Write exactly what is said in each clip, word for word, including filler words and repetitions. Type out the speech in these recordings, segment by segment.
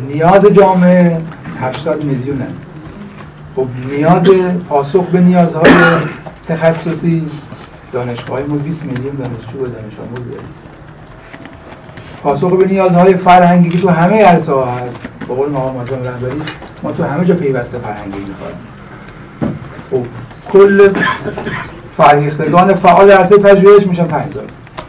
نیاز جامعه هشتاد میلیونه. خب نیاز پاسخ به نیازهای تخصصی دانشگاه‌های ما بیست میلیون دانشجو و دانش آموز داره. پاسخ به نیازهای فرهنگی که تو همه عرصه‌ها هست. به قول آقای معظم رهبری ما تو همه جا پیوسته فرهنگی می‌خوایم. خب کل فرهیختگان فعال عرصه پژوهش میشن پنج هزار.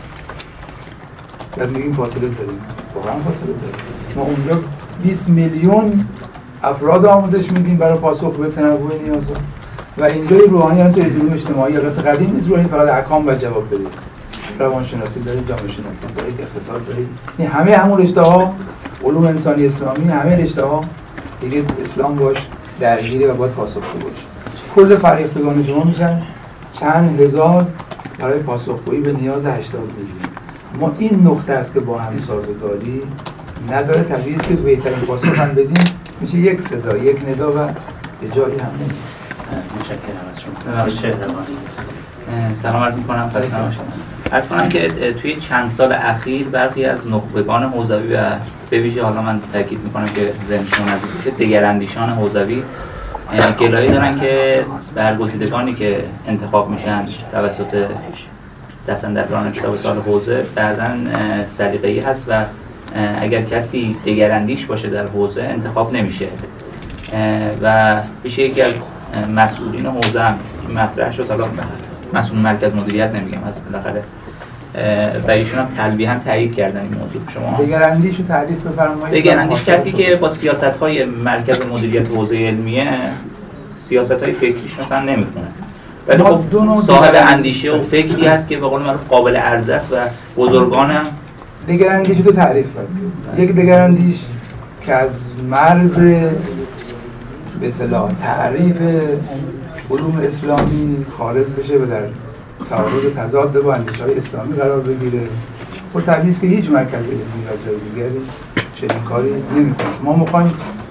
بعد میگیم فاصله داریم. واقعا فاصله داریم. ما اونجا بیست میلیون افراد آموزش میدیم برای پاسخ به تنوع نیازها و اینجا روحانی هم تو علوم اجتماعی یا قصه قدیم نیست، روحانی فقط احکام باید جواب بده. روانشناسی دارید، جامعه شناسی دارید، اقتصاد دارید. این همه همون رشته‌ها، علوم انسانی اسلامی، همه رشته‌ها دیگه اسلام باش درگیره و باید پاسخگو باشه. کل فرهیختگان شما میشن چند هزار برای پاسخگویی به نیاز هشتاد میلیون. ما این نقطه است که با هم سازگاری نداره. طبیعی است که بهترین پاسخ هم بدیم میشه یک صدا، یک ندا و به جایی هم نمیشه. متشکرم از شما. سلام عرض می‌کنم خدمت شما. عرض کنم که توی چند سال اخیر برخی از نخبگان حوزوی و به ویژه حالا من تاکید می‌کنم که ذهنشون نزدیکه دگراندیشان حوزوی گلایه دارن که برگزیدگانی که انتخاب میشن توسط دستاندرکاران کتاب سال حوزه بعضاً سلیقه‌ای هست و اگر کسی دگراندیش باشه در حوزه انتخاب نمیشه و بشه یکی از مسئولین حوزه هم مطرح شد. حالا مسئول مرکز مدیریت نمیگم، از بالاخره و ایشون هم تلویحاً تایید کردن این موضوع. شما دگراندیش رو تعریف بفرمایید. دگراندیش کسی که با سیاست‌های مرکز مدیریت حوزه علمیه سیاست‌های فکریش مثلا نمی‌کنه، ولی خب صاحب اندیشه و فکری هست که به قول معروف قابل عرضه است و بزرگانم دگراندیش رو تعریف کنید. یک دگراندیش که از مرز به اصطلاح تعریف علوم اسلامی خارج بشه و در تعارض تضاد با اندیشه‌های اسلامی قرار بگیره. خب طبیعی است که هیچ مرکز علمی و جای دیگری چنین کاری نمی‌کنه. ما می‌خوایم